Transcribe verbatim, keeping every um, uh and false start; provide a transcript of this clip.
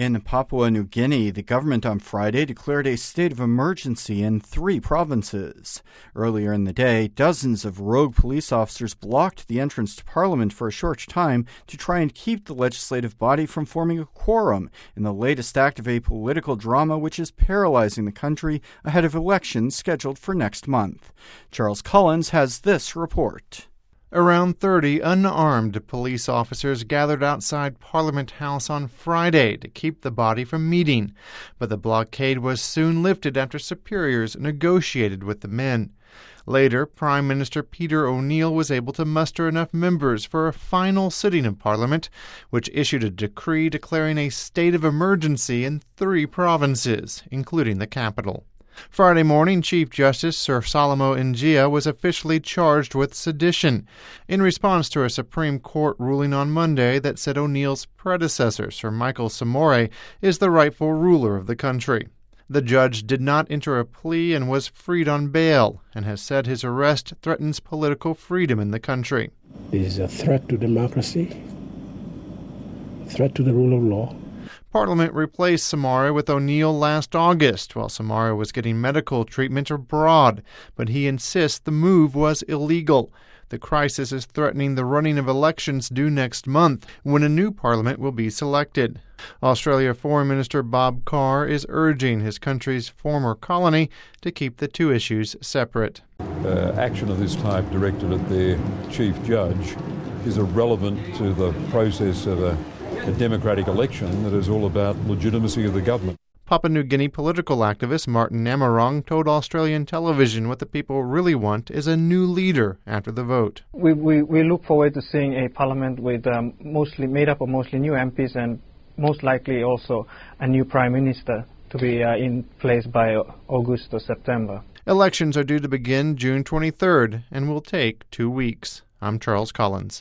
In Papua New Guinea, the government on Friday declared a state of emergency in three provinces. Earlier in the day, dozens of rogue police officers blocked the entrance to Parliament for a short time to try and keep the legislative body from forming a quorum in the latest act of a political drama which is paralyzing the country ahead of elections scheduled for next month. Charles Collins has this report. Around thirty unarmed police officers gathered outside Parliament House on Friday to keep the body from meeting, but the blockade was soon lifted after superiors negotiated with the men. Later, Prime Minister Peter O'Neill was able to muster enough members for a final sitting of Parliament, which issued a decree declaring a state of emergency in three provinces, including the capital. Friday morning, Chief Justice Sir Salomo Ngia was officially charged with sedition in response to a Supreme Court ruling on Monday that said O'Neill's predecessor, Sir Michael Somare, is the rightful ruler of the country. The judge did not enter a plea and was freed on bail, and has said his arrest threatens political freedom in the country. This is a threat to democracy, a threat to the rule of law. Parliament replaced Somare with O'Neill last August, while Somare was getting medical treatment abroad, but he insists the move was illegal. The crisis is threatening the running of elections due next month, when a new parliament will be selected. Australia Foreign Minister Bob Carr is urging his country's former colony to keep the two issues separate. Uh, action of this type directed at their chief judge is irrelevant to the process of a a democratic election that is all about legitimacy of the government. Papua New Guinea political activist Martin Namarong told Australian television what the people really want is a new leader after the vote. We, we, we look forward to seeing a parliament with um, mostly made up of mostly new M Ps and most likely also a new prime minister to be uh, in place by August or September. Elections are due to begin June twenty-third and will take two weeks. I'm Charles Collins.